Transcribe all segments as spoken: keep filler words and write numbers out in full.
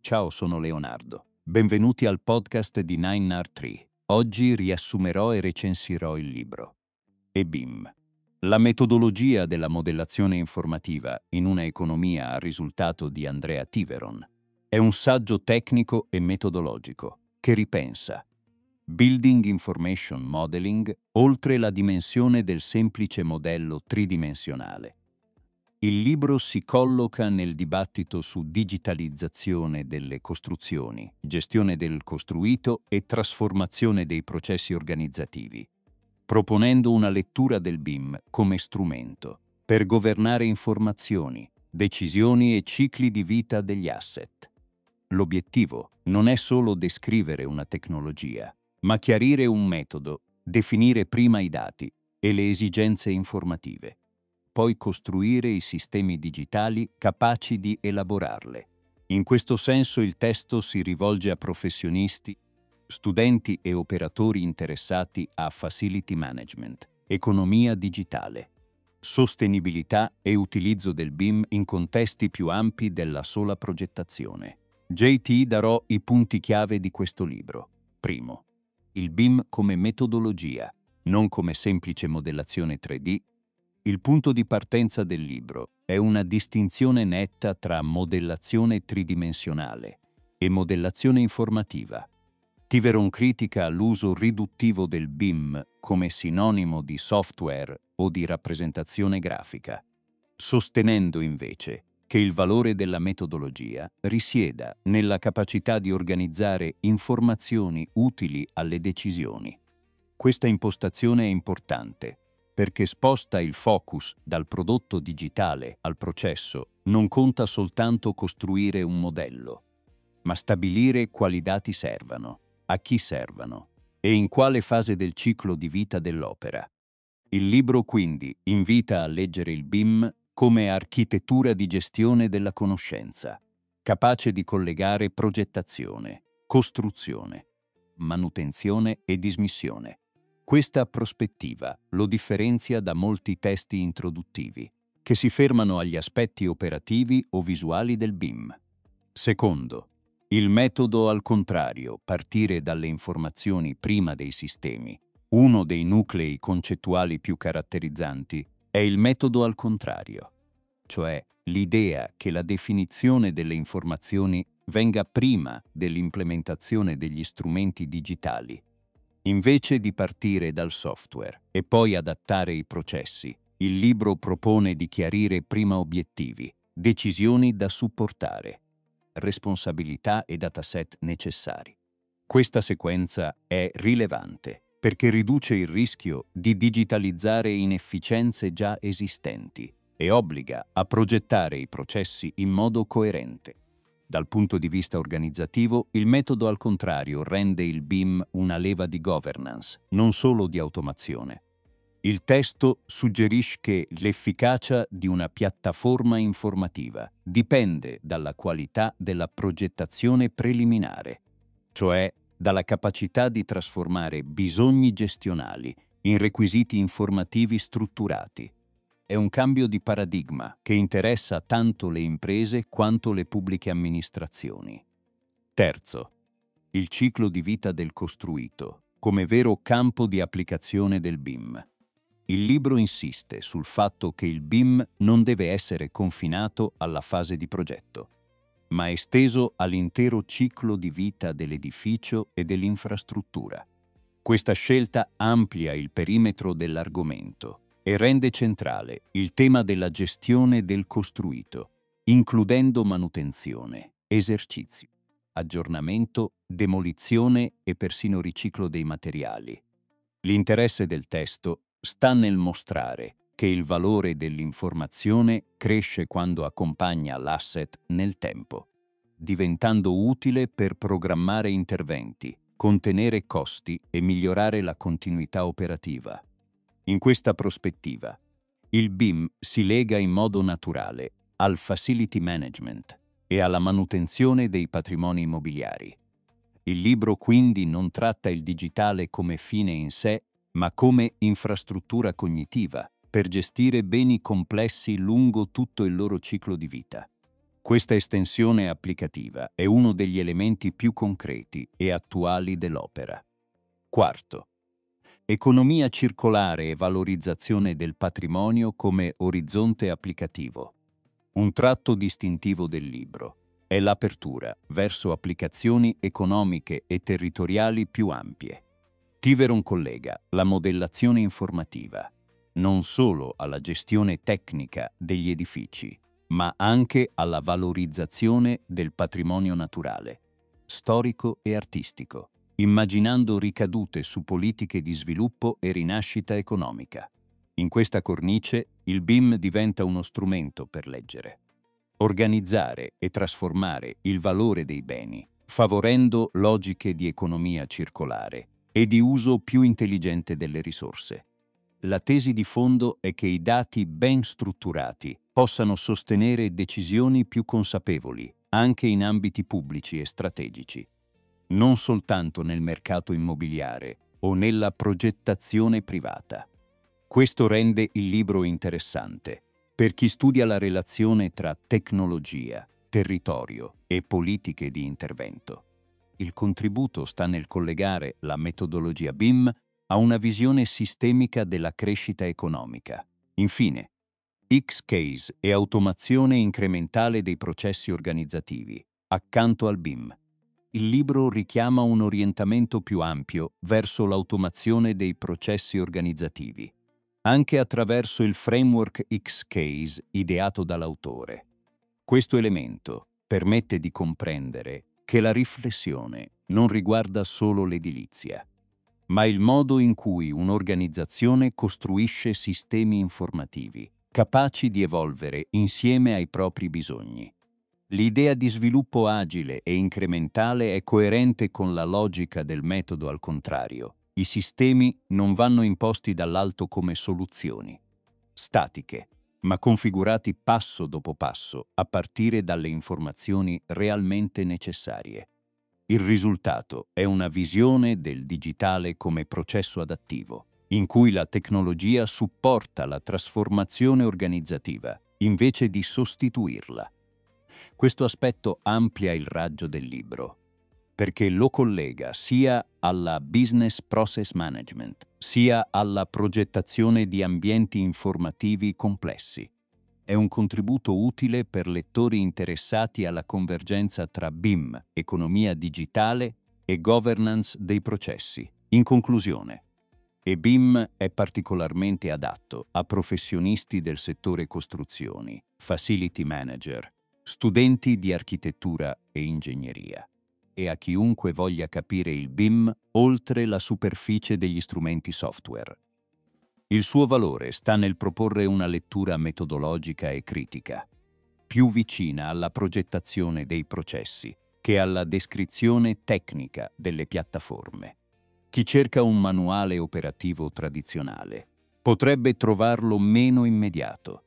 Ciao, sono Leonardo. Benvenuti al podcast di nine R tre. Oggi riassumerò e recensirò il libro E B I M. La metodologia della modellazione informativa in una economia a risultato di Andrea Tiveron. È un saggio tecnico e metodologico che ripensa Building Information Modeling oltre la dimensione del semplice modello tridimensionale. Il libro si colloca nel dibattito su digitalizzazione delle costruzioni, gestione del costruito e trasformazione dei processi organizzativi, proponendo una lettura del B I M come strumento per governare informazioni, decisioni e cicli di vita degli asset. L'obiettivo non è solo descrivere una tecnologia, ma chiarire un metodo, definire prima i dati e le esigenze informative, poi costruire i sistemi digitali capaci di elaborarle. In questo senso il testo si rivolge a professionisti, studenti e operatori interessati a facility management, economia digitale, sostenibilità e utilizzo del B I M in contesti più ampi della sola progettazione. J T darò i punti chiave di questo libro. Primo, il B I M come metodologia, non come semplice modellazione tre D. Il punto di partenza del libro è una distinzione netta tra modellazione tridimensionale e modellazione informativa. Tiveron critica l'uso riduttivo del B I M come sinonimo di software o di rappresentazione grafica, sostenendo invece che il valore della metodologia risieda nella capacità di organizzare informazioni utili alle decisioni. Questa impostazione è importante perché sposta il focus dal prodotto digitale al processo. Non conta soltanto costruire un modello, ma stabilire quali dati servano, a chi servano e in quale fase del ciclo di vita dell'opera. Il libro quindi invita a leggere il B I M come architettura di gestione della conoscenza, capace di collegare progettazione, costruzione, manutenzione e dismissione. Questa prospettiva lo differenzia da molti testi introduttivi, che si fermano agli aspetti operativi o visuali del B I M. Secondo, il metodo al contrario, partire dalle informazioni prima dei sistemi. Uno dei nuclei concettuali più caratterizzanti è il metodo al contrario, cioè l'idea che la definizione delle informazioni venga prima dell'implementazione degli strumenti digitali. Invece di partire dal software e poi adattare i processi, il libro propone di chiarire prima obiettivi, decisioni da supportare, responsabilità e dataset necessari. Questa sequenza è rilevante perché riduce il rischio di digitalizzare inefficienze già esistenti e obbliga a progettare i processi in modo coerente. Dal punto di vista organizzativo, il metodo al contrario rende il B I M una leva di governance, non solo di automazione. Il testo suggerisce che l'efficacia di una piattaforma informativa dipende dalla qualità della progettazione preliminare, cioè dalla capacità di trasformare bisogni gestionali in requisiti informativi strutturati. È un cambio di paradigma che interessa tanto le imprese quanto le pubbliche amministrazioni. Terzo, il ciclo di vita del costruito, come vero campo di applicazione del B I M. Il libro insiste sul fatto che il B I M non deve essere confinato alla fase di progetto, ma esteso all'intero ciclo di vita dell'edificio e dell'infrastruttura. Questa scelta amplia il perimetro dell'argomento e rende centrale il tema della gestione del costruito, includendo manutenzione, esercizio, aggiornamento, demolizione e persino riciclo dei materiali. L'interesse del testo sta nel mostrare che il valore dell'informazione cresce quando accompagna l'asset nel tempo, diventando utile per programmare interventi, contenere costi e migliorare la continuità operativa. In questa prospettiva, il B I M si lega in modo naturale al facility management e alla manutenzione dei patrimoni immobiliari. Il libro quindi non tratta il digitale come fine in sé, ma come infrastruttura cognitiva per gestire beni complessi lungo tutto il loro ciclo di vita. Questa estensione applicativa è uno degli elementi più concreti e attuali dell'opera. Quarto. Economia circolare e valorizzazione del patrimonio come orizzonte applicativo. Un tratto distintivo del libro è l'apertura verso applicazioni economiche e territoriali più ampie. Tiveron collega la modellazione informativa non solo alla gestione tecnica degli edifici, ma anche alla valorizzazione del patrimonio naturale, storico e artistico, immaginando ricadute su politiche di sviluppo e rinascita economica. In questa cornice, il B I M diventa uno strumento per leggere, organizzare e trasformare il valore dei beni, favorendo logiche di economia circolare e di uso più intelligente delle risorse. La tesi di fondo è che i dati ben strutturati possano sostenere decisioni più consapevoli, anche in ambiti pubblici e strategici, non soltanto nel mercato immobiliare o nella progettazione privata. Questo rende il libro interessante per chi studia la relazione tra tecnologia, territorio e politiche di intervento. Il contributo sta nel collegare la metodologia B I M a una visione sistemica della crescita economica. Infine, X-Case e automazione incrementale dei processi organizzativi, accanto al B I M. Il libro richiama un orientamento più ampio verso l'automazione dei processi organizzativi, anche attraverso il framework X-Case ideato dall'autore. Questo elemento permette di comprendere che la riflessione non riguarda solo l'edilizia, ma il modo in cui un'organizzazione costruisce sistemi informativi capaci di evolvere insieme ai propri bisogni. L'idea di sviluppo agile e incrementale è coerente con la logica del metodo al contrario. I sistemi non vanno imposti dall'alto come soluzioni statiche, ma configurati passo dopo passo a partire dalle informazioni realmente necessarie. Il risultato è una visione del digitale come processo adattivo, in cui la tecnologia supporta la trasformazione organizzativa invece di sostituirla. Questo aspetto amplia il raggio del libro, perché lo collega sia alla business process management, sia alla progettazione di ambienti informativi complessi. È un contributo utile per lettori interessati alla convergenza tra B I M, economia digitale, e governance dei processi. In conclusione, e B I M è particolarmente adatto a professionisti del settore costruzioni, facility manager, studenti di architettura e ingegneria, e a chiunque voglia capire il B I M oltre la superficie degli strumenti software. Il suo valore sta nel proporre una lettura metodologica e critica, più vicina alla progettazione dei processi che alla descrizione tecnica delle piattaforme. Chi cerca un manuale operativo tradizionale potrebbe trovarlo meno immediato,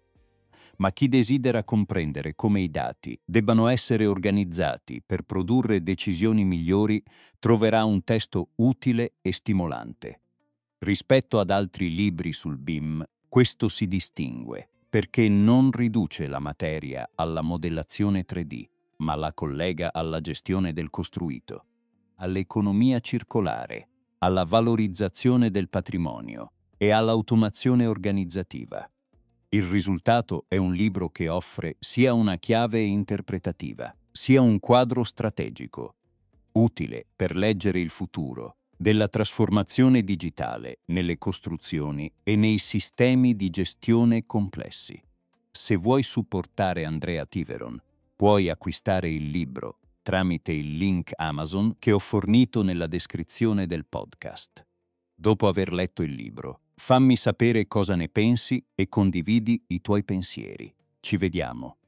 ma chi desidera comprendere come i dati debbano essere organizzati per produrre decisioni migliori troverà un testo utile e stimolante. Rispetto ad altri libri sul B I M, questo si distingue perché non riduce la materia alla modellazione tre D, ma la collega alla gestione del costruito, all'economia circolare, alla valorizzazione del patrimonio e all'automazione organizzativa. Il risultato è un libro che offre sia una chiave interpretativa, sia un quadro strategico, utile per leggere il futuro della trasformazione digitale nelle costruzioni e nei sistemi di gestione complessi. Se vuoi supportare Andrea Tiveron, puoi acquistare il libro tramite il link Amazon che ho fornito nella descrizione del podcast. Dopo aver letto il libro, fammi sapere cosa ne pensi e condividi i tuoi pensieri. Ci vediamo.